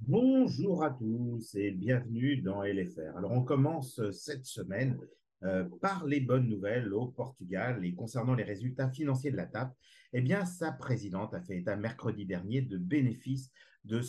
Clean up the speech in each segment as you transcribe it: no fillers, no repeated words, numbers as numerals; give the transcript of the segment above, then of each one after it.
Bonjour à tous et bienvenue dans LFR. Alors, on commence cette semaine par les bonnes nouvelles au Portugal et concernant les résultats financiers de la TAP. Eh bien, sa présidente a fait état mercredi dernier de bénéfices de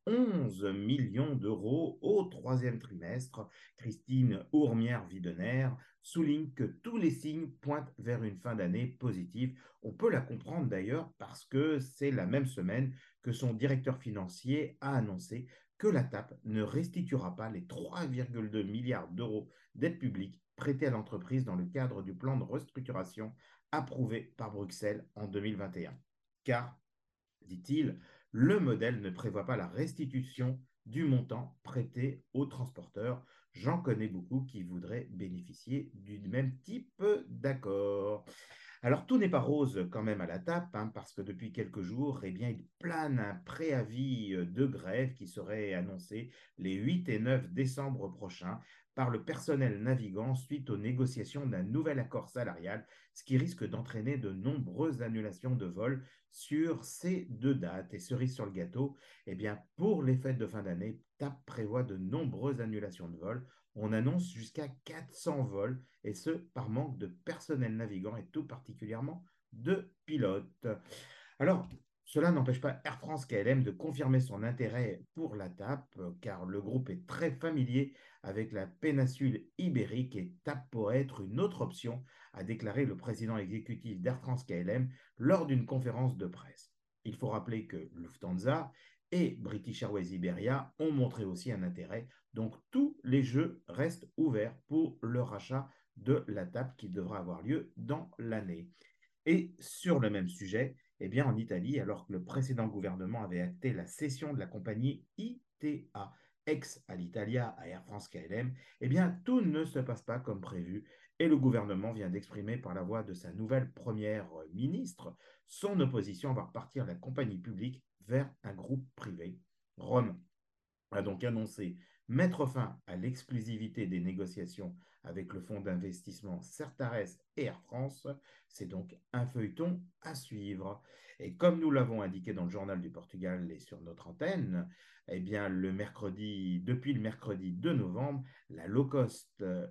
111 millions d'euros au troisième trimestre. Christine Ourmière-Widener souligne que tous les signes pointent vers une fin d'année positive. On peut la comprendre d'ailleurs parce que c'est la même semaine que son directeur financier a annoncé que la TAP ne restituera pas les 3,2 milliards d'euros d'aide publique prêtés à l'entreprise dans le cadre du plan de restructuration approuvé par Bruxelles en 2021. Car, dit-il, le modèle ne prévoit pas la restitution du montant prêté aux transporteurs. J'en connais beaucoup qui voudraient bénéficier du même type d'accord. Alors, tout n'est pas rose quand même à la TAP, hein, parce que depuis quelques jours, eh bien, il plane un préavis de grève qui serait annoncé les 8 et 9 décembre prochains par le personnel navigant suite aux négociations d'un nouvel accord salarial, ce qui risque d'entraîner de nombreuses annulations de vols sur ces deux dates. Et cerise sur le gâteau, eh bien, pour les fêtes de fin d'année, TAP prévoit de nombreuses annulations de vols. On annonce jusqu'à 400 vols et ce, par manque de personnel navigant et tout particulièrement de pilotes. Alors, cela n'empêche pas Air France KLM de confirmer son intérêt pour la TAP, car le groupe est très familier avec la péninsule ibérique et TAP pourrait être une autre option, a déclaré le président exécutif d'Air France KLM lors d'une conférence de presse. Il faut rappeler que Lufthansa et British Airways Iberia ont montré aussi un intérêt, donc tous les jeux restent ouverts pour le rachat de la TAP qui devra avoir lieu dans l'année. Et sur le même sujet, eh bien en Italie, alors que le précédent gouvernement avait acté la cession de la compagnie ITA, ex-Alitalia à Air France KLM, eh bien tout ne se passe pas comme prévu et le gouvernement vient d'exprimer par la voix de sa nouvelle première ministre son opposition à voir partir la compagnie publique vers un groupe privé. Rome a donc annoncé mettre fin à l'exclusivité des négociations avec le fonds d'investissement Certares et Air France. C'est donc un feuilleton à suivre. Et comme nous l'avons indiqué dans le journal du Portugal et sur notre antenne, eh bien depuis le mercredi 2 novembre, la low cost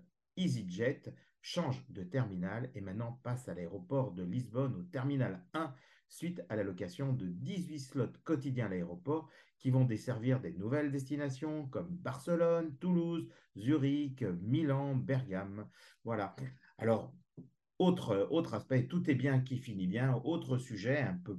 EasyJet change de terminal et maintenant passe à l'aéroport de Lisbonne au terminal 1 suite à l'allocation de 18 slots quotidiens à l'aéroport qui vont desservir des nouvelles destinations comme Barcelone, Toulouse, Zurich, Milan, Bergame. Voilà. Alors, autre aspect, tout est bien qui finit bien. Autre sujet,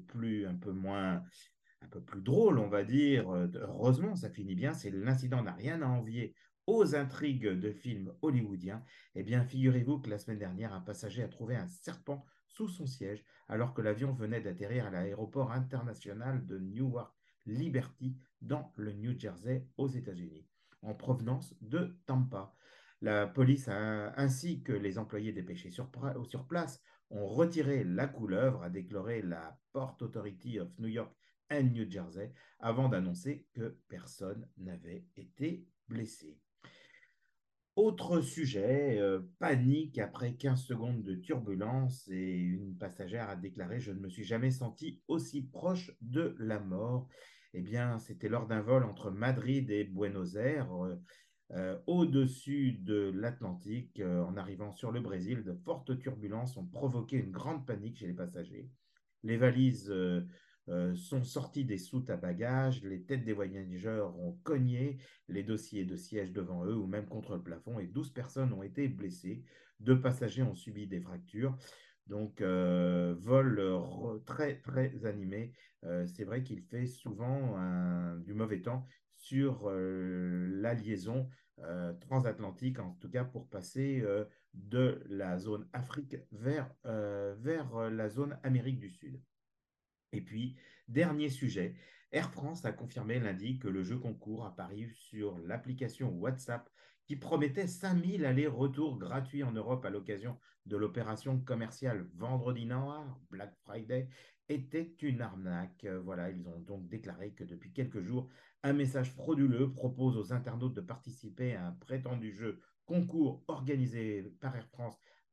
un peu plus drôle, on va dire. Heureusement, ça finit bien. C'est l'incident n'a rien à envier aux intrigues de films hollywoodiens. Eh bien, figurez-vous que la semaine dernière, un passager a trouvé un serpent sous son siège alors que l'avion venait d'atterrir à l'aéroport international de Newark Liberty dans le New Jersey aux États-Unis, en provenance de Tampa. La police ainsi que les employés dépêchés sur place ont retiré la couleuvre, a déclaré la Port Authority of New York and New Jersey, avant d'annoncer que personne n'avait été blessé. Autre sujet, panique après 15 secondes de turbulence et une passagère a déclaré: Je ne me suis jamais senti aussi proche de la mort. Eh bien, c'était lors d'un vol entre Madrid et Buenos Aires, au-dessus de l'Atlantique, en arrivant sur le Brésil. De fortes turbulences ont provoqué une grande panique chez les passagers. Les valises sont sorties des soutes à bagages, les têtes des voyageurs ont cogné, les dossiers de siège devant eux ou même contre le plafond et 12 personnes ont été blessées. Deux passagers ont subi des fractures. Donc, vol très, très animé. C'est vrai qu'il fait souvent du mauvais temps sur la liaison transatlantique, en tout cas pour passer de la zone Afrique vers la zone Amérique du Sud. Et puis, dernier sujet, Air France a confirmé lundi que le jeu concours apparaît sur l'application WhatsApp qui promettait 5000 allers-retours gratuits en Europe à l'occasion de l'opération commerciale Vendredi Noir, Black Friday, était une arnaque. Voilà, ils ont donc déclaré que depuis quelques jours, un message frauduleux propose aux internautes de participer à un prétendu jeu concours organisé par Air France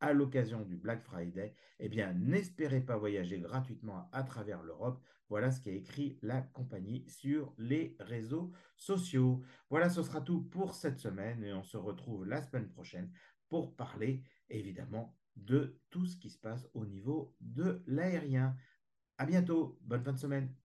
à l'occasion du Black Friday, eh bien, n'espérez pas voyager gratuitement à travers l'Europe. Voilà ce qu'a écrit la compagnie sur les réseaux sociaux. Voilà, ce sera tout pour cette semaine et on se retrouve la semaine prochaine pour parler évidemment de tout ce qui se passe au niveau de l'aérien. À bientôt, bonne fin de semaine.